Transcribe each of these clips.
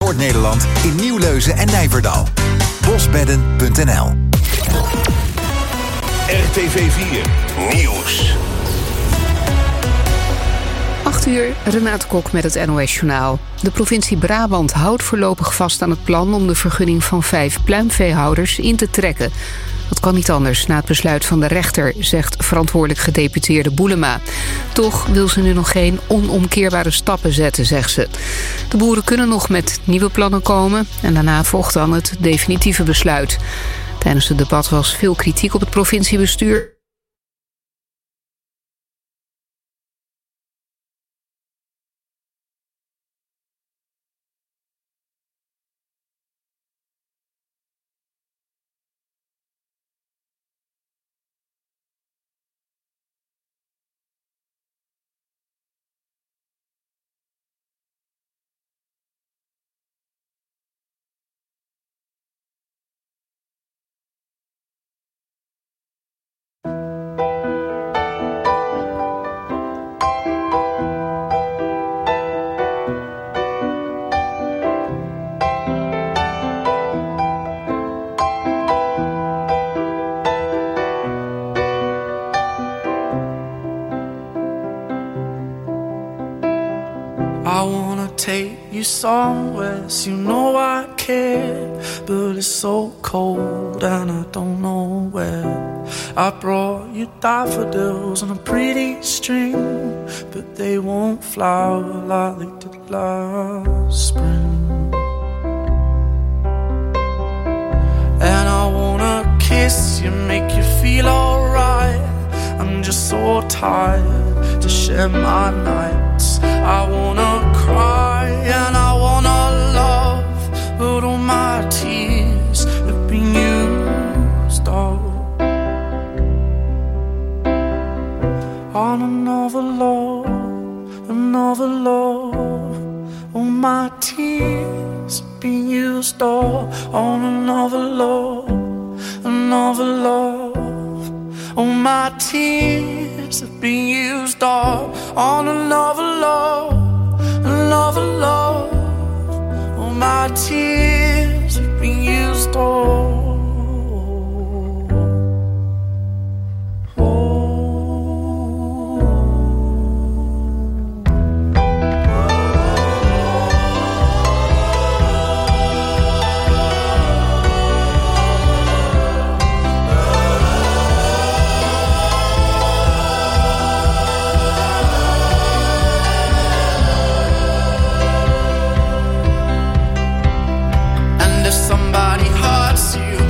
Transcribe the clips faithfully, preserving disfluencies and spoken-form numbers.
Noord-Nederland in Nieuwleuzen en Nijverdal. bosbedden punt n l. R T V vier Nieuws. acht uur, Renate Kok met het N O S-journaal. De provincie Brabant houdt voorlopig vast aan het plan om de vergunning van vijf pluimveehouders in te trekken. Dat kan niet anders na het besluit van de rechter, zegt verantwoordelijk gedeputeerde Boelema. Toch wil ze nu nog geen onomkeerbare stappen zetten, zegt ze. De boeren kunnen nog met nieuwe plannen komen en daarna volgt dan het definitieve besluit. Tijdens het debat was veel kritiek op het provinciebestuur. I wanna take you somewhere, so you know I care, but it's so cold and I don't know where. I brought you daffodils on a pretty string, but they won't flower like they did last spring. And I wanna kiss you, make you feel alright. I'm just so tired to share my nights. I wanna cry and I wanna love, but all my tears have been used up on another love, another love. All my tears have been used up on another love, another love. All my tears have been used up on another love, another love. All my tears have been used up. Somebody hurts you,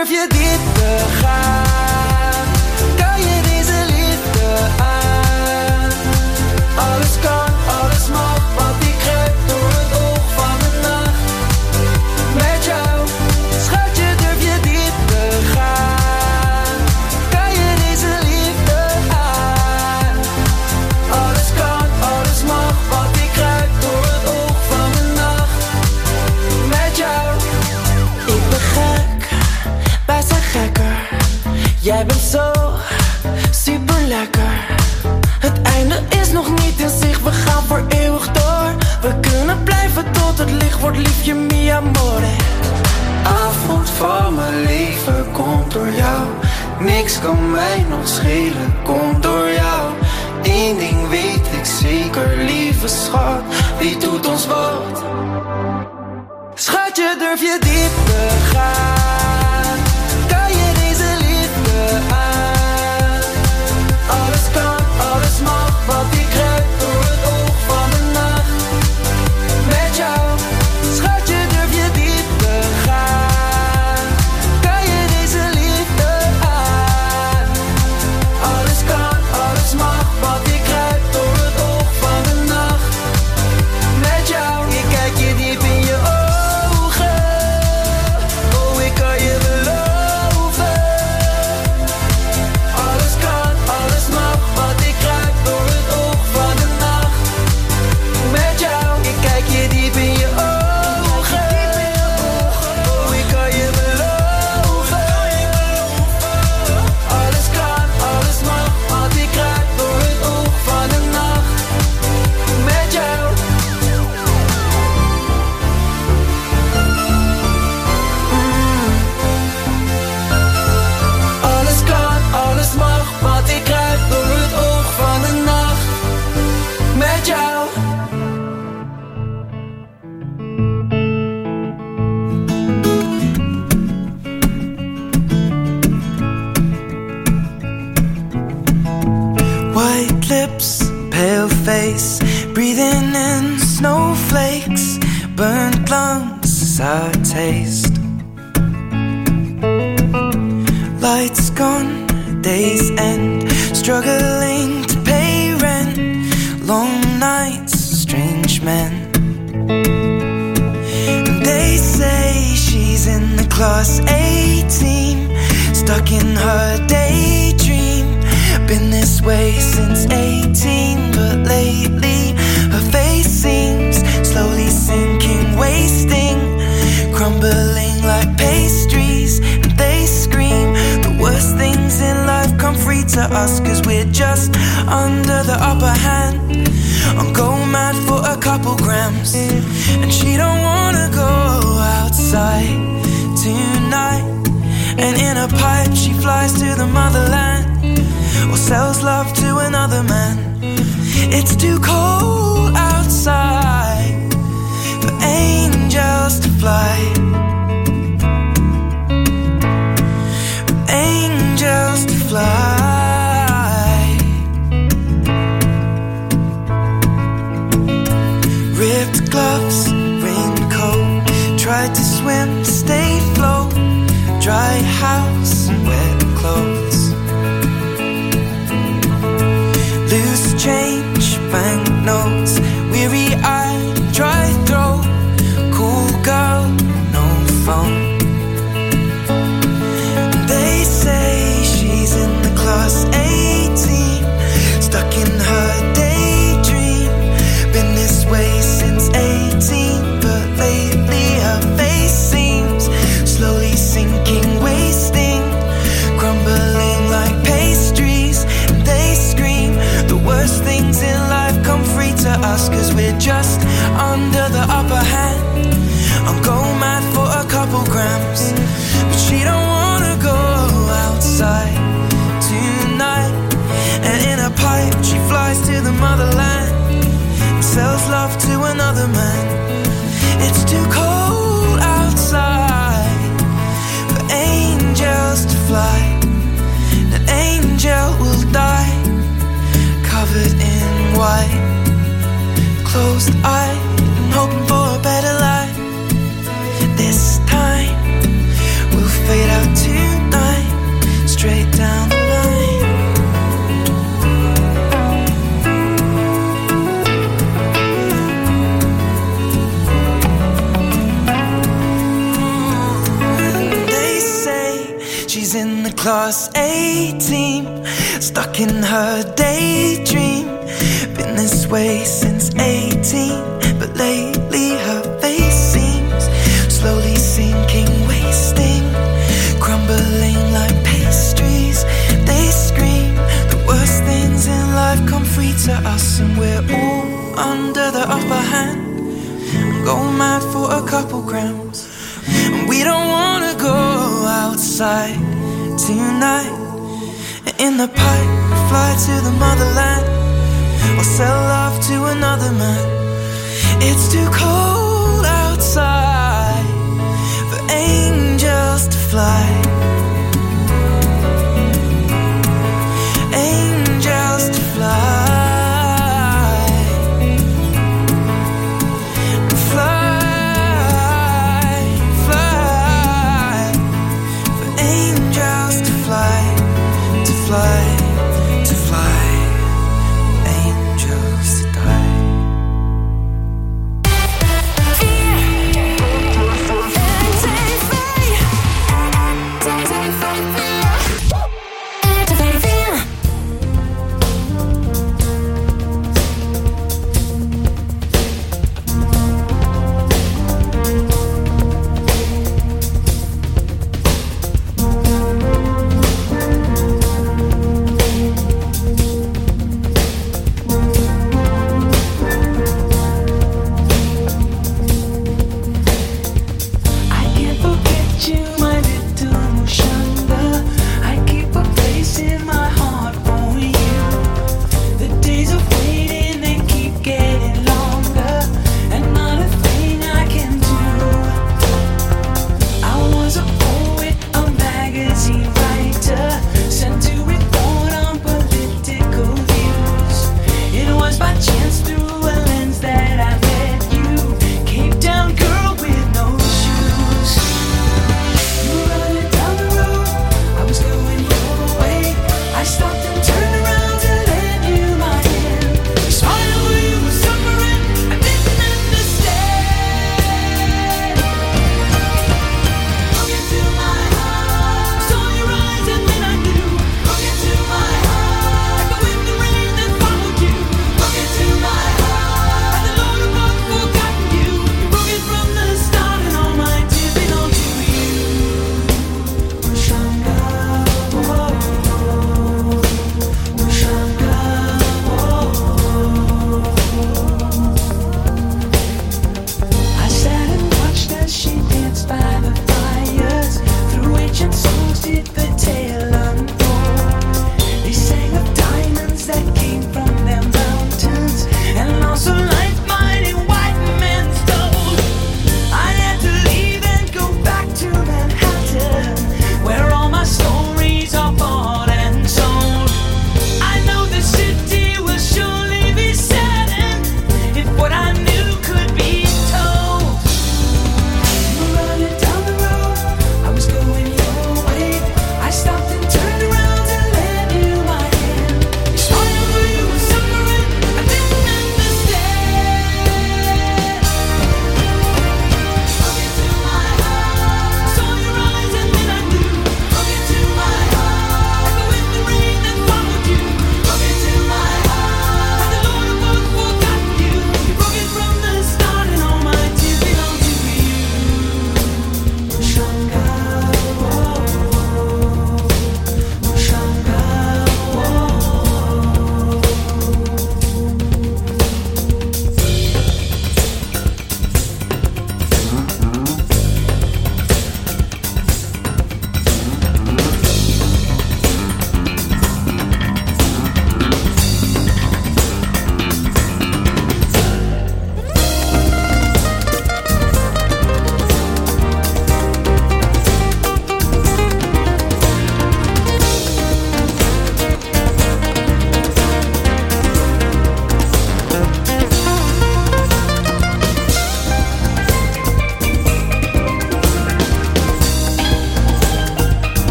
durf je dit te gaan? Kan je deze liefde aan? Alles kan, alles mag, want ik kruip door het oog van de nacht. Met jou, schatje, durf je dit te gaan? Kan je deze liefde aan? Alles kan, alles mag, want ik kruip door het oog van de nacht. Met jou, ik ben gek, wij zijn gekker. Jij bent zo super lekker. Het einde is nog niet in zicht, we gaan voor eeuwig door. We kunnen blijven tot het licht wordt, liefje, mi amore. Avond van mijn leven komt door jou. Niks kan mij nog schelen, komt door jou. Eén ding weet ik zeker, lieve schat, wie doet ons wat? Schatje, durf je dit te gaan? Kan je deze liefde aan? Alles kan, alles mag, want ik kruip door het oog van de nacht. Met jou, schatje, durf je dit te gaan? Kan je deze liefde aan? Alles kan, alles mag, want ik kruip door het oog van de nacht. Met jou, ik kijk je diep in je ogen. Oh, ik kan je beloven. Alles kan, alles mag, want ik kruip door het oog van de nacht. Met jou, ik kijk je diep in je ogen. Oh, ik kan je beloven. Alles kan, alles mag, want ik kruip door het oog van de nacht. Met jou. Alles kan, alles mag, want ik kruip door het oog van de nacht. Met jou. White lips, pale face, breathing in snowflakes, burnt lungs, sour taste. Lights gone, days end, struggling to pay rent, long nights, strange men. They say she's in the class A team, stuck in her daydream. Been this way since eighteen, but lately her face seems slowly sinking, wasting, crumbling like pastries. And they scream the worst things in life come free to us, cause we're just under the upper hand. I'm go mad for a couple grams, and she don't wanna go outside tonight. And in a pipe she flies to the motherland, or sells love to another man. It's too cold outside for angels to fly, for angels to fly. Ripped gloves, raincoat, tried to swim, stay float, dry house and wet clothes. Loose change, banknotes, weary-eyed, dry throat, cool girl, no phone. They say she's in the class eighteen, stuck in her daydream. Been this way since eighteen, but lately her face seems slowly sinking, wasting, crumbling like pastries. And they scream the worst things in life come free to us, cause we're just under the upper hand. I'm go mad for a couple grams, but she don't wanna go outside tonight. And in a pipe she flies to the motherland, and sells love to another man. It's too cold outside for angels to fly. An angel will die covered in white, closed eye and hoping for a better life. This time we'll fade out to class eighteen, stuck in her daydream. Been this way since eighteen, but lately her face seems slowly sinking, wasting, crumbling like pastries. They scream the worst things in life come free to us, and we're all under the upper hand. Go mad for a couple grams, and we don't wanna go outside tonight. In the pipe, fly to the motherland, or sell love to another man. It's too cold outside for angels to fly. Angels to fly. Fly, to fly, angels to die.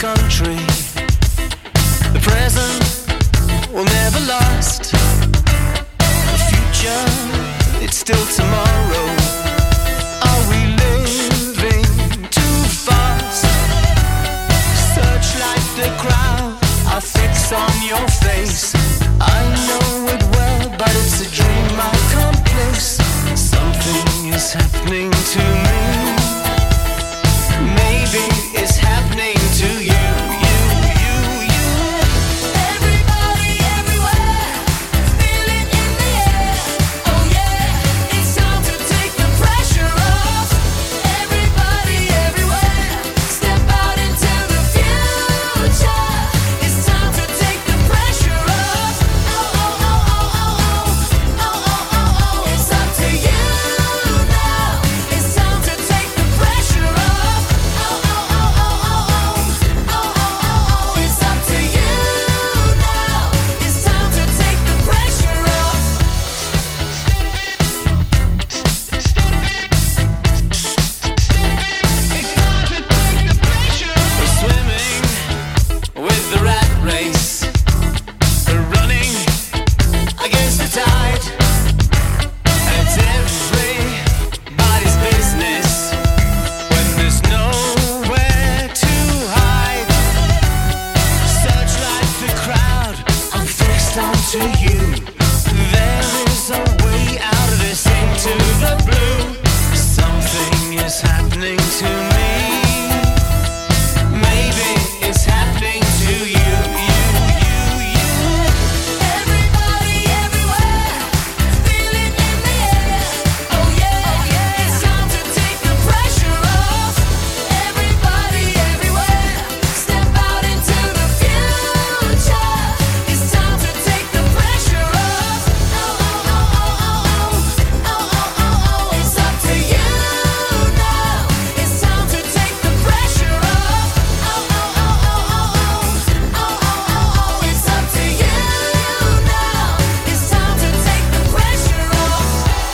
country. The present will never last. The future, it's still tomorrow. Are we living too fast? Searchlight the crowd, I fix on your face. I know it well, but it's a dream I can't place. Something is happening to me. Maybe it's happening to you, you, you, you. Everybody, everywhere, feel it in the air. Oh yeah, it's time to take the pressure off. Everybody, everywhere, step out into the future. It's time to take the pressure off. Oh, oh, oh, oh, oh, oh, oh, oh, oh, oh. It's up to you now. It's time to take the pressure off. Oh, oh, oh, oh, oh, oh, oh, oh, oh, oh. It's up to you now. It's time to take the pressure off. We're swimming with the rat race. We're running against the tide. It's everybody's business when there's nowhere to hide. Searchlight the crowd, I'm fixed onto you. There is a way out of this into the blue. Something is happening to me. Maybe it's happening to you, you, you, you. Everybody, everywhere, feel it in the air. Oh yeah, it's time to take the pressure off. Everybody, everywhere, step out into the future. It's time to take the pressure off. Oh, oh, oh, oh, oh, oh, oh, oh, oh. It's up to you now. It's time to take the pressure off. Oh, oh, oh, oh, oh, oh, oh, oh, oh. It's up to you now. It's time to take the pressure off.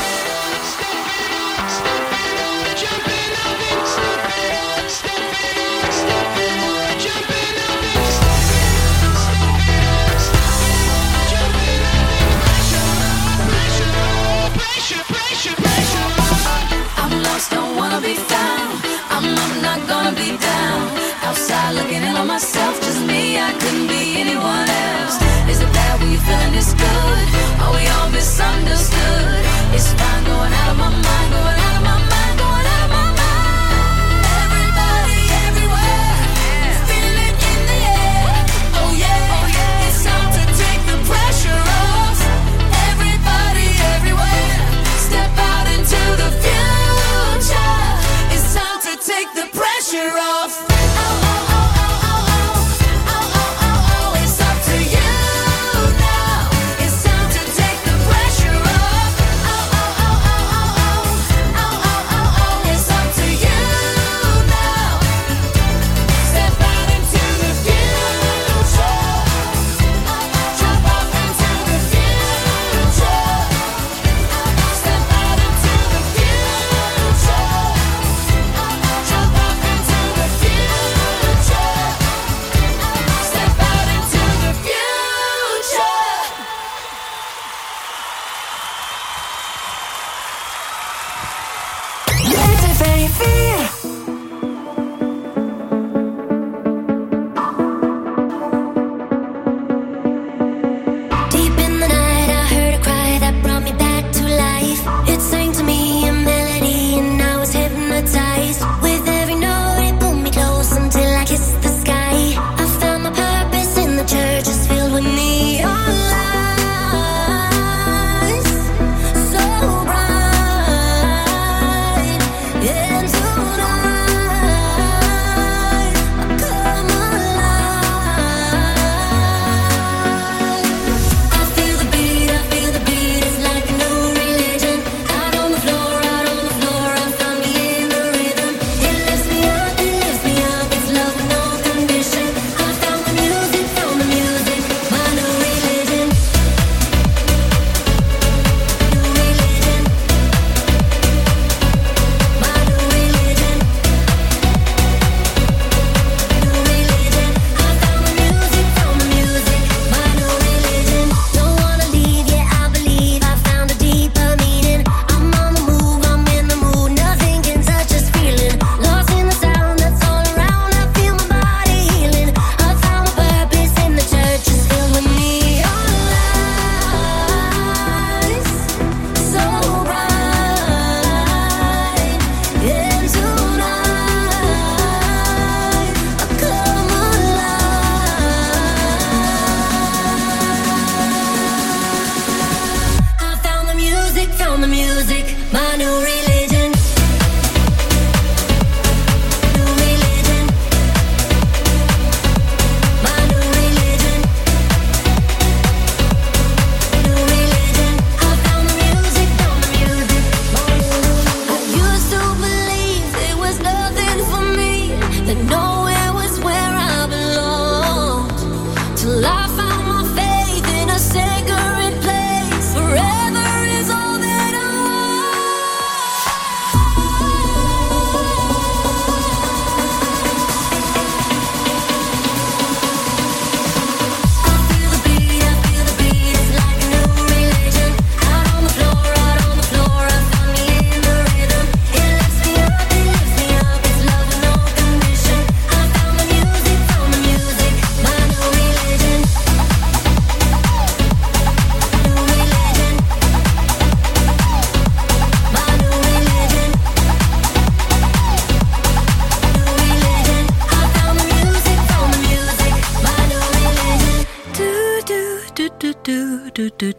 I'm lost, don't wanna be found. I'm, I'm not gonna be down. Outside looking in on myself, just me, I couldn't be anyone else. Is it bad when you're feeling this good? Are we all misunderstood? It's fine going out of my mind, going out of my mind, going out of my mind. Everybody, everywhere, feel it in the air. Oh yeah, it's time to take the pressure off. Everybody, everywhere, step out into the future. It's time to take the pressure off. Oh, oh, oh, oh, oh, oh, oh, oh, oh, oh. It's up to you now. It's time to take the pressure off.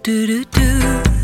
do do do.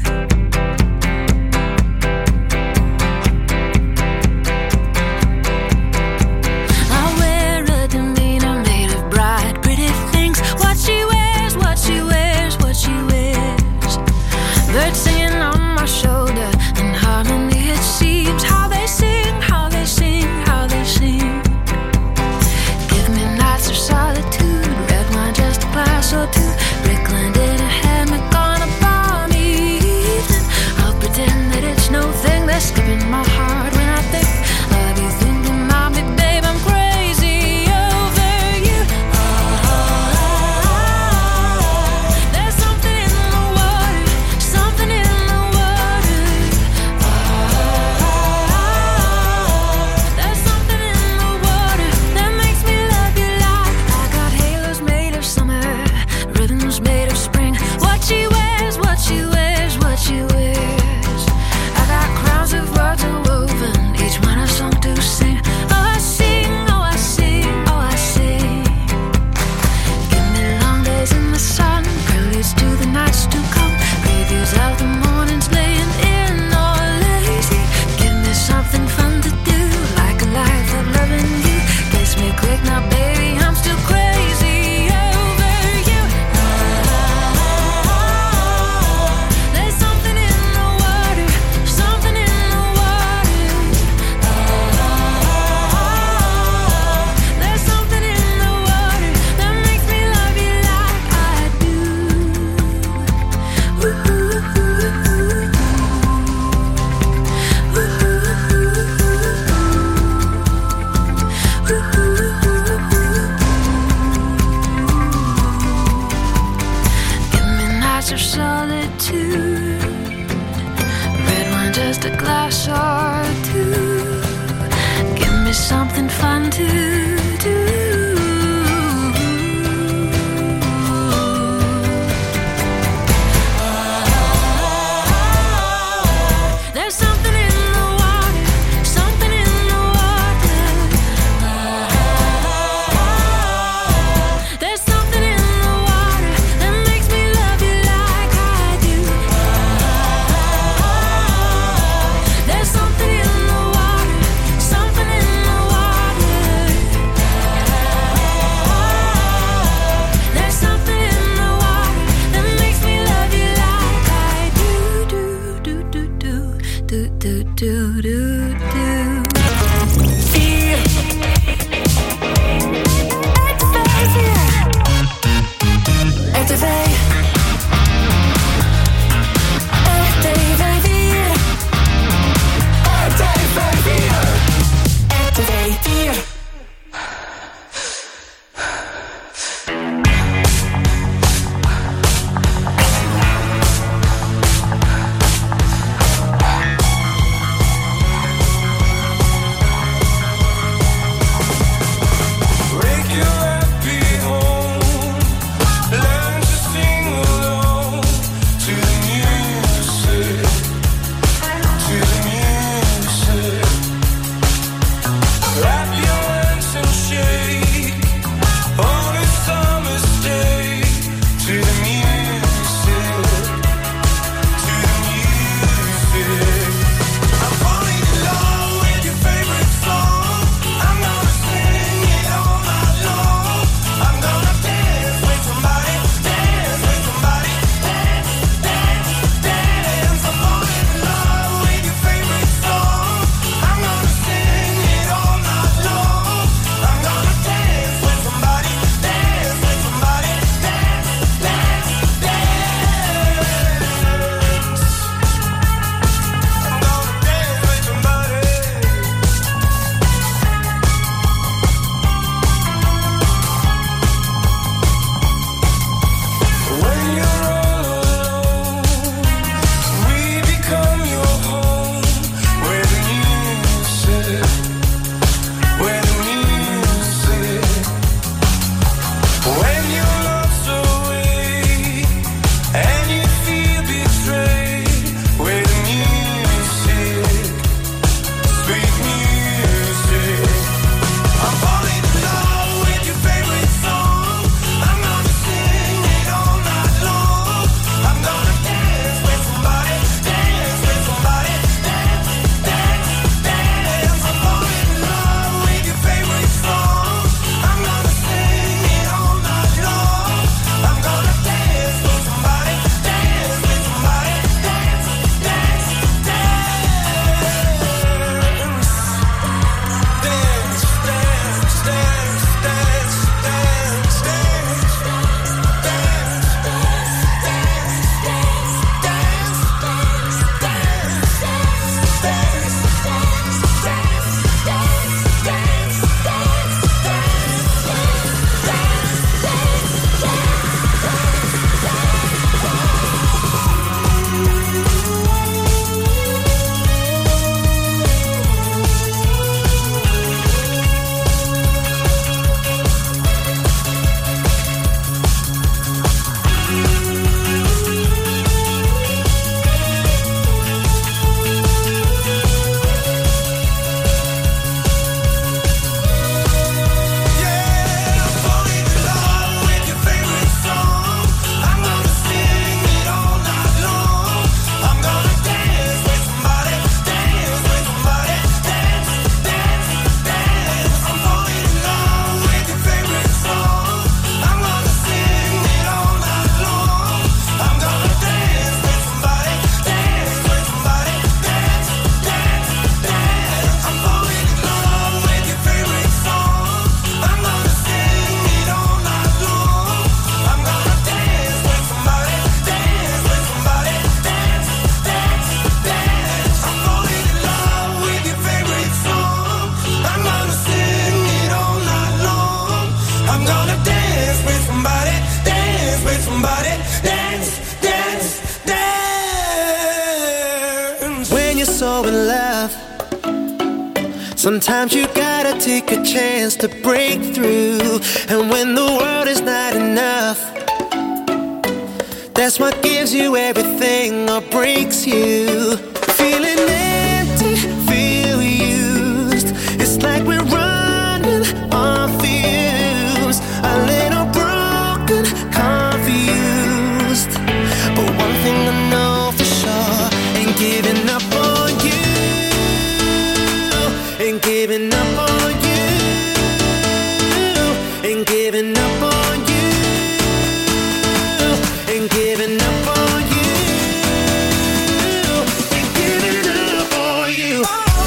I wear a demeanor made of bright, pretty things. What she wears, what she wears, what she wears. Birds singing on my shoulder in harmony. It seems how they sing, how they sing, how they sing. Give me nights of solitude, red wine, just a glass or two. Brickland in a hammock on a balmy evening. I'll pretend that it's no thing. They're skipping my heart when I think of you. Thinking about me, babe, I'm crazy over you. Ah, there's something in the water, something in the water. Ah, there's something in the water that makes me love you like. I got halos made of summer, ribbons made of spring. What she wears, what she wears, what she wears. I got crowns of words woven, each one a song to sing. Oh, I sing, oh, I sing, oh, I sing. Give me long days in the sun, preludes to the nights to come. Previews of the mornings laying in or lazy. Give me something fun to do, like a life of loving you. Kiss me quick now, baby, I'm still crazy over you. Ah, there's something in the water, something in the water. Ah, there's something in the water that makes me love you like I do. Ooh, ooh, ooh, ooh, ooh, ooh, ooh, ooh. Give me nights of solitude, red wine, just a glass or two. Give me something fun to do. There's something in the water, something in the water. There's something in the water that makes me love you like I do. There's something in the water, something in the water. There's something in the water that makes me love you like I do. Do do do do do do do do do. R T V R T V vier R T V vier R T V vier. enough. Sometimes you gotta take a chance to break through. And when the world is not enough, that's what gives you everything or breaks you. Feeling empty, feel used. It's like we're running on fumes. A little broken, confused. But one thing I know for sure, ain't giving up on you. Ain't giving up on you. Ain't giving up on you. Ain't giving up on you. Ain't giving up on you.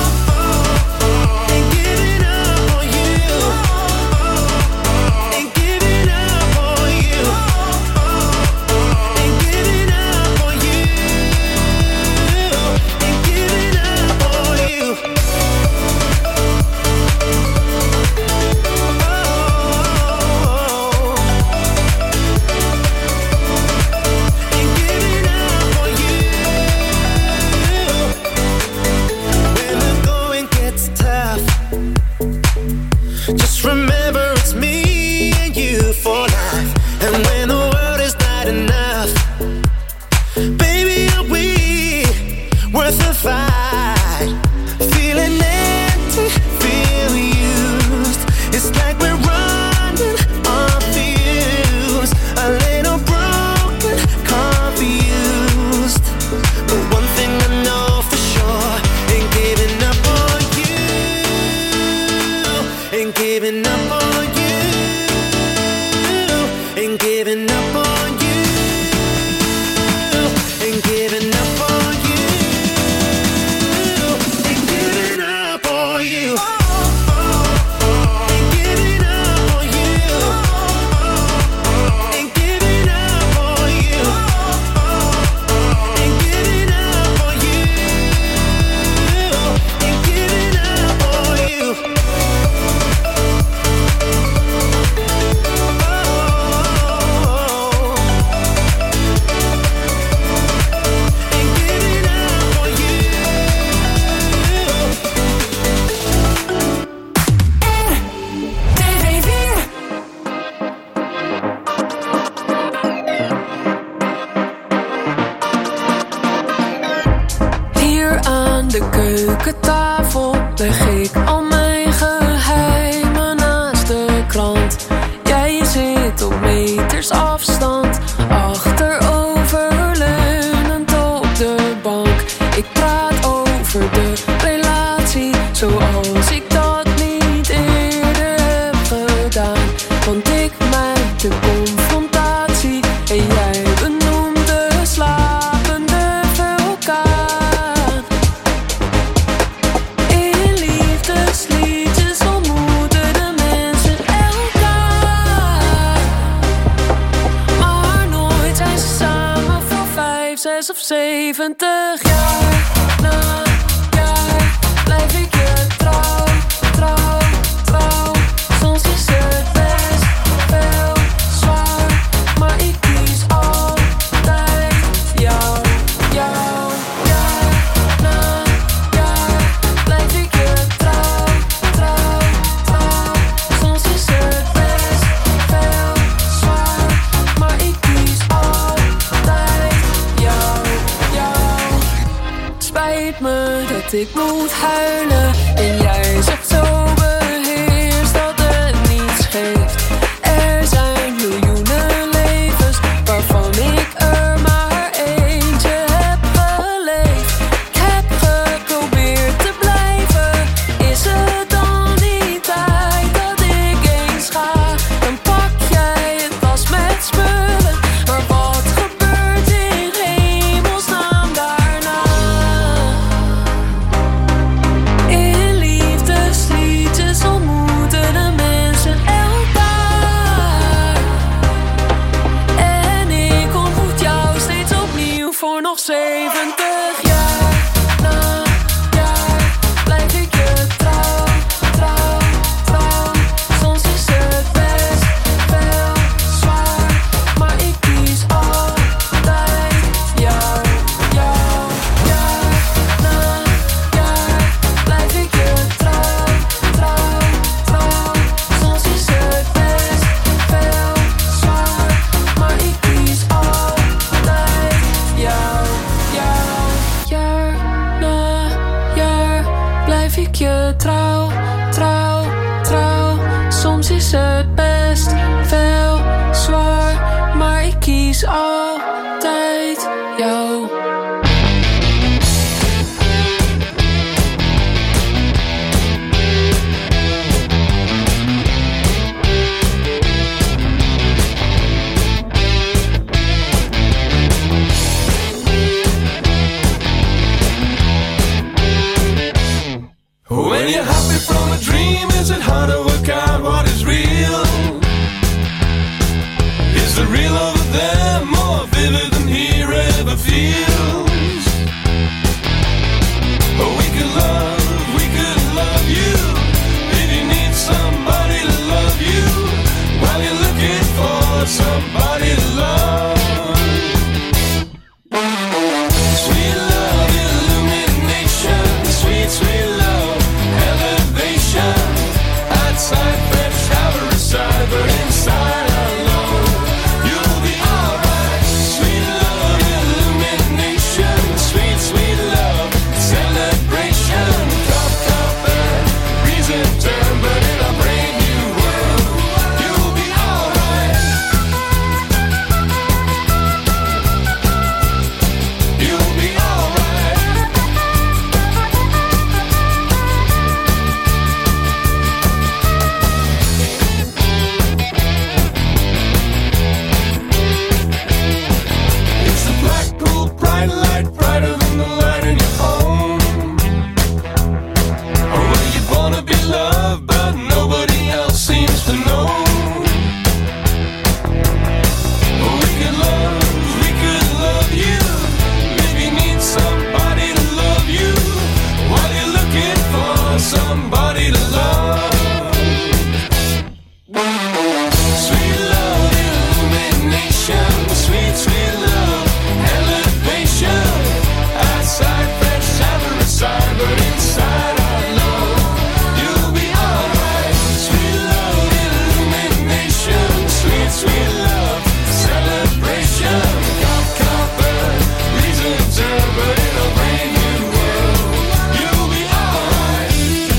Ain't giving up on you. Ain't giving up on you. Ain't giving up on you. Ain't giving up on you. Just remember it's me and you for life. And when the world is not enough, baby, are we worth the fight? Feeling empty, feel used. It's like we're running on fumes. A little broken, confused. But one thing I know for sure, ain't giving up on you. Ain't giving up on you. Ain't giving up on you. Ain't giving up on you. Ain't giving up on you. Ain't giving up on you. Ain't giving up on you. Ain't giving up on you. Ain't giving up on you. Hier aan de keukentafel leg ik al mijn geheimen naast de krant. Jij zit op meters afstand, achteroverleunend op de bank. Ik praat over de relatie zoals ik dat niet eerder heb gedaan. Want ik maak de confrontatie en jij benoemt de slapende vulkaan. In liefdesliedjes ontmoeten de mensen elkaar. Maar nooit zijn ze samen voor vijf, zes of zeventig jaar. Na jaar blijf ik je trouw, trouw, trouw. Soms is het best wel zwaar, maar ik kies altijd jou, jou. Jaar na jaar blijf ik je trouw, trouw, trouw. Soms is het best wel zwaar, maar ik kies altijd jou, jou. Spijt me dat ik moet huilen en jij zegt zo beheerst dat het niets geeft. Er zijn miljoenen levens waarvan ik er maar eentje heb geleefd. Ik heb geprobeerd te blijven. Is het dan niet tijd dat ik eens ga? Dan pak jij het tas met spullen, maar wat gebeurt in hemelsnaam daarna? In liefde ik je trouw, trouw, trouw. Soms is het best wel zwaar, maar ik kies altijd jou. When you're happy from a dream, is it hard to work out what is real? Is the real over there more vivid than here ever feels? Oh, we could love, we could love you. If you need somebody to love you, while you're looking for somebody to love. Sweet love, illumination, sweet, sweet love, elevation. Outside, fresh, shower aside, but inside alone, you'll be alright. Sweet love, illumination, sweet, sweet love, celebration. Cup, cup, and reason turn, but in a brand new world, you'll be alright. You'll be alright. It's the Blackpool bright light, brighter than the light in your home. Or where you wanna be loved, but nobody else seems to know. We could love, we could love you. If you need somebody to love you, while you're looking for somebody to love. Sweet love, illumination, sweet, sweet love, elevation. Outside, fresh, shower aside, but inside I know you'll be alright. Sweet love, illumination, sweet, sweet love, celebration. Cup, cup, and reason turn, but in a brand new world, you'll be alright.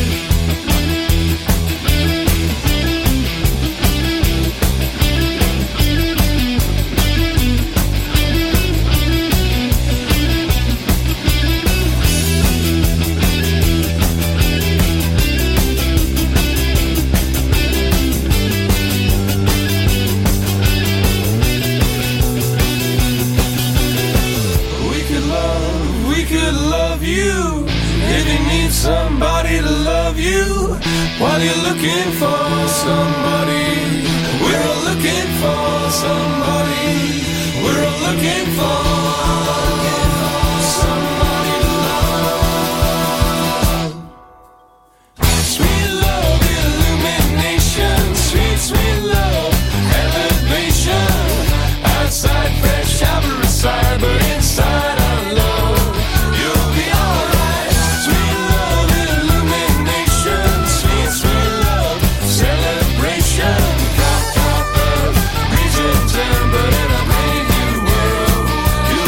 We could love, we could love you. If you need somebody to love you, while you're looking for somebody, we're all looking for somebody. We're all looking for somebody to love. Sweet love, illumination, sweet, sweet love, elevation. Outside, fresh, shower aside, but inside I love you'll be alright. Sweet love, illumination, sweet, sweet love, celebration. Cup, cup, and reason turn, but in a brand new world,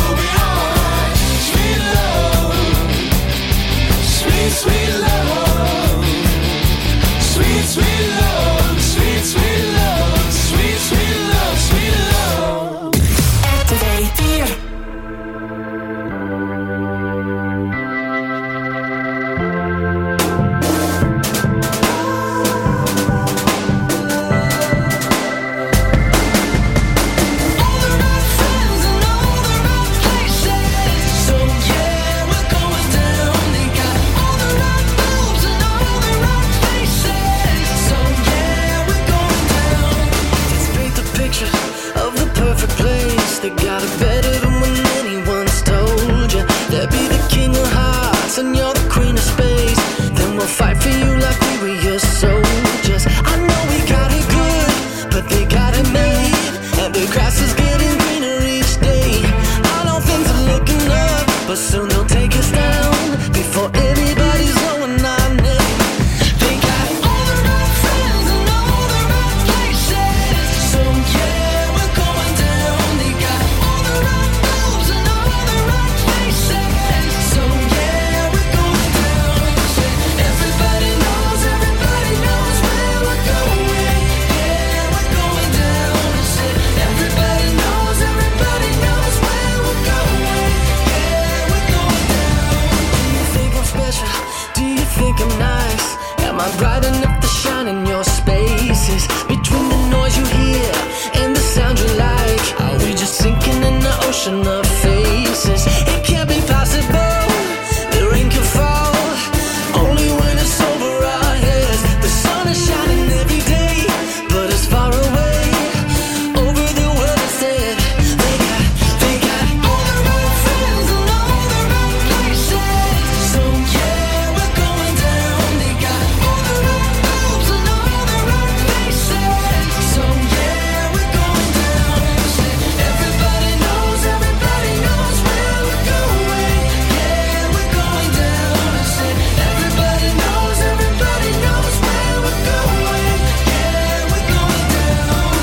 like bright enough to shine in your spaces. Between the noise you hear and the sound you like, are we just sinking in the ocean of faces? It can't be possible, the rain can fall only when it's over our heads. The sun is shining every day, but it's far away over the world instead. They got, they got all the wrong friends and all the wrong places. So yeah, we're going down. They got all the wrong moves and all the wrong faces. So yeah, we're going down. Everybody knows, everybody knows where we're going. Yeah, we're going down. I said everybody knows, everybody knows where we're going. Yeah, we're going down.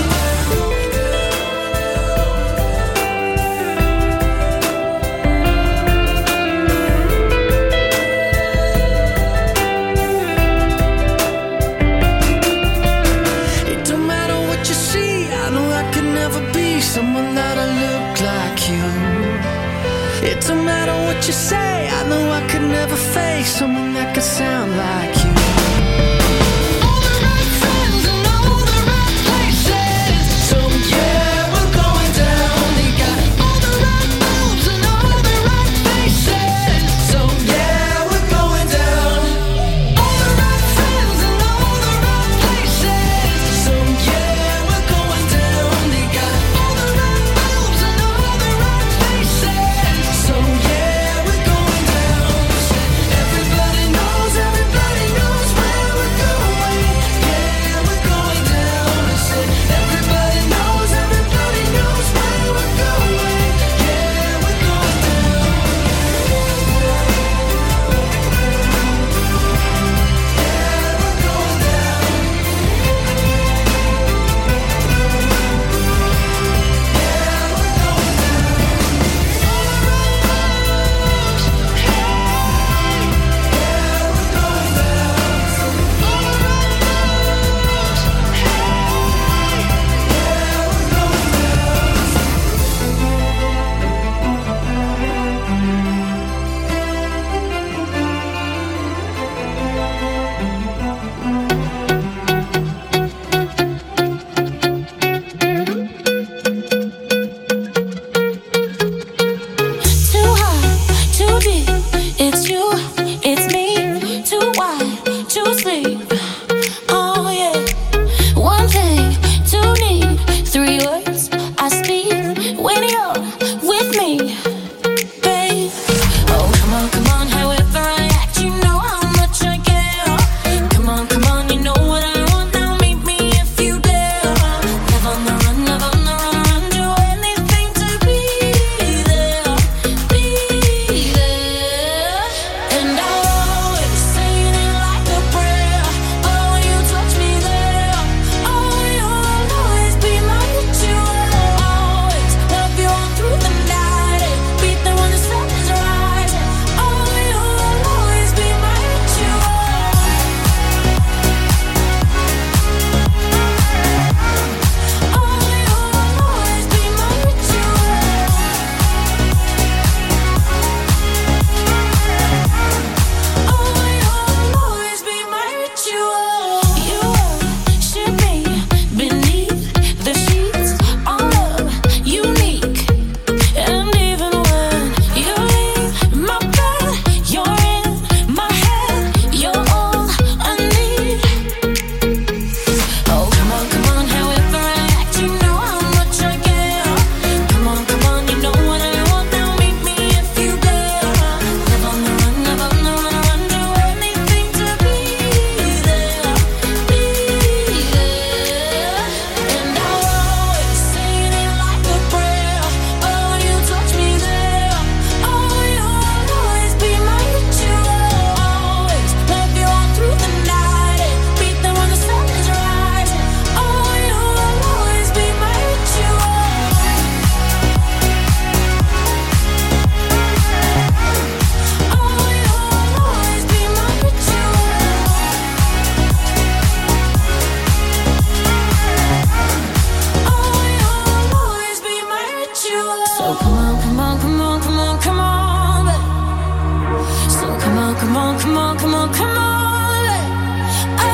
It don't matter what you see, I know I could never be someone that'll look like you. It don't matter what you say, I know I could never face someone that could sound like you. All the right friends and all the right places. So yeah, we're going down. They got all the right moves and all the right faces. So yeah, we're going down. All the right friends and all the right places. So yeah, we're going down. They got all the right moves and all the right faces. So yeah, we're going down. Everybody knows, everybody knows where we're going. Yeah, we're going down. I said everybody knows, everybody knows where we're going. Yeah, we're going down. Too high, too deep. It's you, it's me. Too wide, too sleep. Oh yeah. One thing, two need, three words I speak when you're with me, babe. Oh come on, come on, however I act, you know how much I care. Come on, come on, you know what I want now. Meet me if you dare. Live on the run, live on the run, run. Do anything to be there, be there. And I'll always say it like a prayer. Oh, you touch me there. Oh, you'll always be my ritual. Always love you all through the night. Be there when the sun is rising. Oh, you'll always be my ritual. Oh, you'll always be my ritual. Oh, you'll always be my ritual. You worship me beneath the sheets. All love unique. And even when you leave my bed, you're in my head. You're all I need. Oh come on, come on, however I act, you know how much I care. Come on, come on, you know what I want now. Meet me if you dare. Live on the run, live on the run, run. Do anything to be there, be there. And I'll always say it like a prayer. Oh, you touch me there. Oh, you'll always be my ritual. Always love you all through the night. Be there when the sun is rising. Oh, you'll always be my ritual. Oh, you'll always be my ritual. Oh, you'll always be my ritual. So come on, come on, come on, come on, come on, babe. So come on, come on, come on, come on, come on, babe. I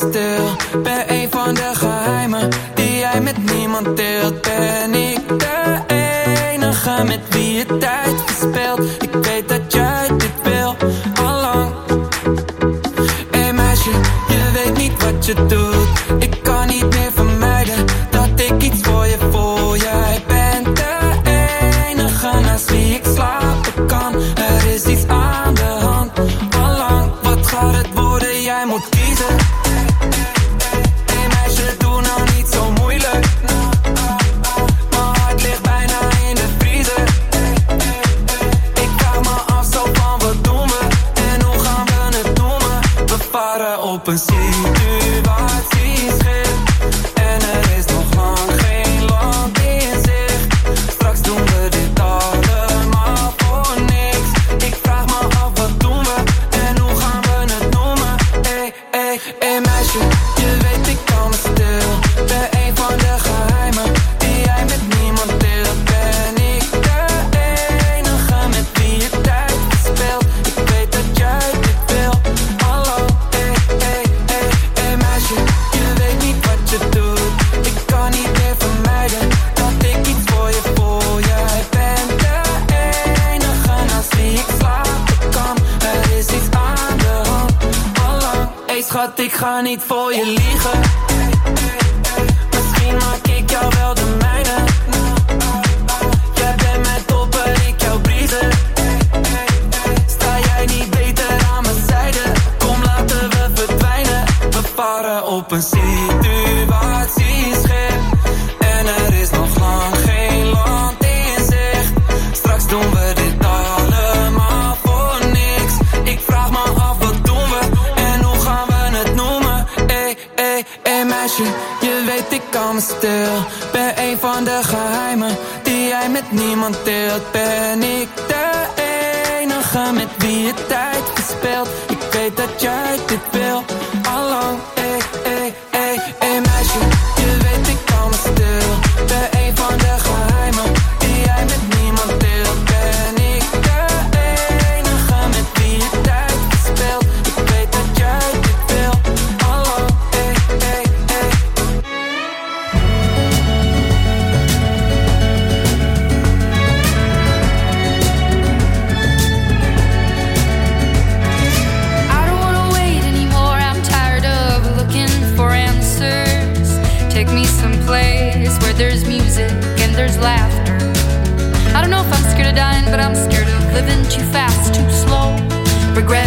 stil. Ben een van de geheimen die jij met niemand deelt. Ben ik de enige met wie je tijd verspilt. Ik weet dat jij dit wil, allang. Hey meisje, je weet niet wat je doet. Ik kan niet meer vermijden dat ik iets voor je voel. Jij bent de enige naast wie ik slapen kan. Er is iets aan de hand, allang. Wat gaat het worden? Jij moet kiezen. Hey meisje, doe nou niet zo moeilijk. Mijn hart ligt bijna in de vriezer. Ik vraag me af zo van wat doen we en hoe gaan we het noemen. We varen op een situatieschip en er is nog lang geen land in zicht. Straks doen we dit allemaal voor niks. Ik vraag me af wat doen we en hoe gaan we het noemen. Ey, ey, ey meisje, je weet ik kan me stil. Ben een van de geheimen die jij met niemand deelt. Ben ik de enige met wie je tijd verspilt. Ik weet dat jij dit wil, hallo. Ey, ey, ey, ey meisje, je weet niet wat je doet. Ik kan niet meer vermijden dat ik iets voor je voel. Jij bent de enige naast wie ik slapen kan. Er is iets aan de hand, allang. Hey schat, ik ga niet voor je liegen. Misschien maak ik jou wel de mijne. Jij bent mijn topper, ik jou briezen. Sta jij niet beter aan mijn zijde? Kom laten we verdwijnen. We varen op een situatieschip en er is nog lang geen land in zicht. Straks doen we dit allemaal voor niks. Ik vraag me af wat doen we en hoe gaan we het noemen. Ey, ey, ey meisje, je weet ik kan me stil. Ben een van de geheimen die jij met niemand deelt. Ben ik de enige met wie je tijd verspilt. Ik weet dat jij dit wil, allang. Ey, ey, ey, ey meisje, je weet ik kan me stil. Ben een van de geheimen die jij met niemand deelt. Ben ik de enige met wie je tijd verspilt. Ik weet dat jij dit wil, allang. Ey, ey, ey. I don't wanna wait anymore. I'm tired of looking for answers. Take me someplace where there's music and there's laughter. I don't know if I'm scared of dying, but I'm scared of living too fast, too slow. Regret